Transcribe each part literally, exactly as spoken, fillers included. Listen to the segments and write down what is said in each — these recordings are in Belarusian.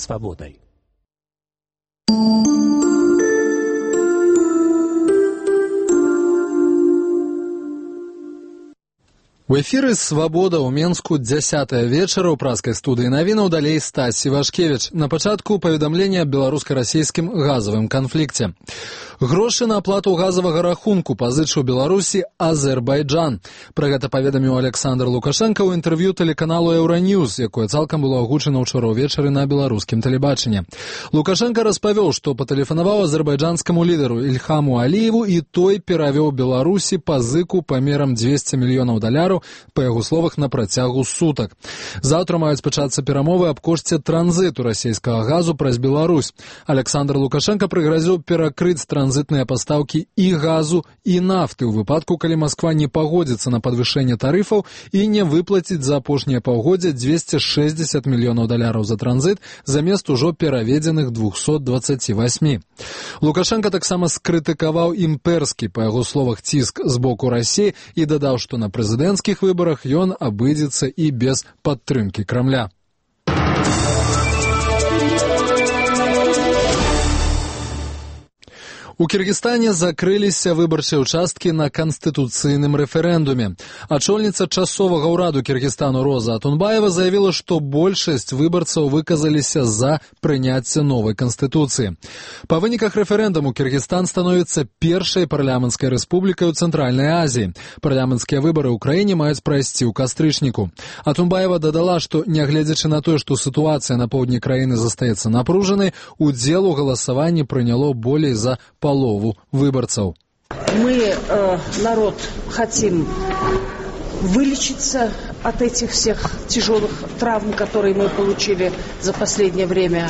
свободой. У эфіры «Свабода» ў Менску дзясятая вечара ў праскай студыі навінаў, далей Стась Івашкевіч. На пачатку паведамлення аб беларуска-расійскім газавым канфлікце. Грошы на аплату газавага рахунку пазычыў Беларусі Азербайджан. Пра гэта паведаміў Александр Лукашенко ў інтэрв'ю тэлеканалу «Еўраньюз», якое цалкам было агучана ўчора ўвечары на беларускім тэлебачанні. Лукашенко распавёў, што патэлефанаваў азербайджанскаму лідару Ільхаму Аліеву, і той перавёў Беларусі пазыку памерам дзвесце мільёнаў даляраў, па яго словах, на працягу сутак. Заўтра маюць пачацца перамовы аб кошце транзіту расійскага газу праз Беларусь. Александр Лукашенко прыгразіў перакрыць транзітныя пастаўкі і газу, і нафты ў выпадку, калі Масква не пагодзіцца на падвышэнне тарыфаў і не выплаціць за апошняе паўгоддзе дзвесце шэсцьдзесят мільёнаў даляраў за транзіт замест ужо пераведзеных двухсот дваццаці васьмі. Лукашенко таксама скрытыкаваў імпэрскі, па яго словах, ціск з боку Расіі і дадаў, што на прэзідэнцкіх выборах ён абыдзецца і без падтрымкі Крамля. У Кіргізстане закрыліся выбарчыя ўчасткі на канстытуцыйным рэферэндуме. Ачольніца часовага ўраду Кіргізстану Роза Атунбаева заявіла, што большасць выбарцаў выказаліся за прыняцце новай канстытуцыі. Па выніках рэферэндуму Кіргізстан становіцца першай парламенцкай рэспублікай у Цэнтральнай Азіі. Парламенцкія выбары ў краіне маюць прайсці ў кастрычніку. Атунбаева дадала, што, нягледзячы на тое, што сітуацыя на поўдні краіны застаецца напружанай, удзел у галасаванні прыняло болей за полову выборцев. Мы, э, народ, хотим вылечиться от этих всех тяжелых травм, которые мы получили за последнее время.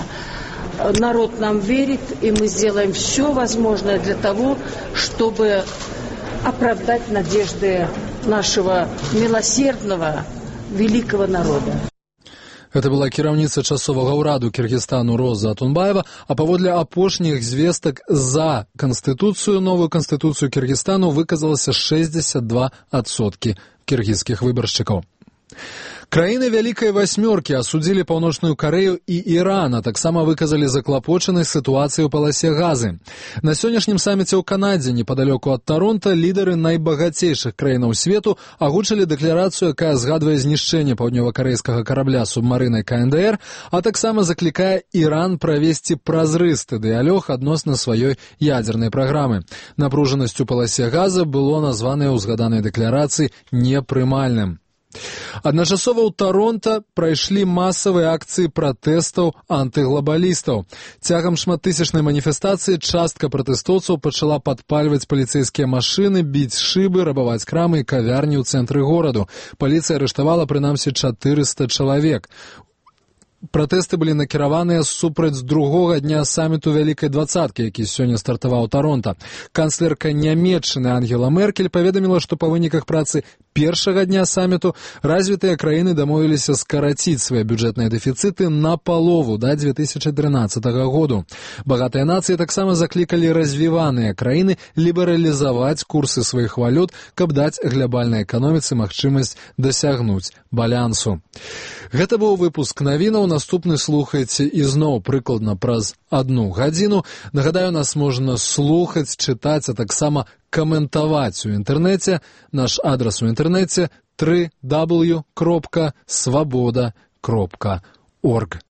Народ нам верит, и мы сделаем все возможное для того, чтобы оправдать надежды нашего милосердного, великого народа. Гэта была кіраўніца часовага ўраду Кіргізстану Роза Атунбаева, а паводле апошніх звестак за канстытуцыю, новую канстытуцыю Кіргізстану выказалася шэсцьдзесят два адсоткі кіргізскіх выбаршчыкаў. Краіны Вялікай Васьмёркі асудзілі Паўночную Карэю і Іран, а таксама выказалі заклапочанасць сітуацыі ў паласе газы. На сённяшнім саміце ў Канадзе, непадалёку ад Таронта, лідары найбагацейшых краінаў свету агучылі дэкларацыю, якая згадвае знішчэнне паўднёвакарэйскага карабля субмарынай ка эн дэ эр, а таксама заклікае Іран правесці празрысты дыялог адносна сваёй ядзернай праграмы. Напружанасць у паласе газа было названае ў згаданай дэкларацыі непрымальным. Адначасова ў Таронта прайшлі масавыя акцыі пратэстаў антыглабалістаў. Цягам шматтысячнай маніфестацыі частка пратэстоўцаў пачала падпальваць паліцэйскія машыны, біць шыбы, рабаваць крамы і кавярні ў цэнтры гораду. Паліцыя арыштавала прынамсі чатырыста чалавек. Пратэсты былі накіраваныя супраць другога дня саміту Вялікай дваццаткі, які сёння стартаваў у Таронта. Канцлерка Нямецчыны Ангела Меркель паведаміла, што па выніках працы першага дня саміту развітыя краіны дамовіліся скараціць свае бюджэтныя дэфіцыты на палову да дзве тысячы трынаццатага году. Багатыя нацыі таксама заклікалі развіваныя краіны лібералізаваць курсы сваіх валют, каб даць глобальнай эканоміцы магчымасць дасягнуць балансу. Гэта быў выпуск навінаў. Наступны слухайце ізноў прыкладна праз адну гадзіну. Нагадаю, нас можна слухаць, чытаць, а таксама каментаваць у інтэрнэце. Наш адрас у інтэрнэце тры дабл ю кропка свабода кропка орг.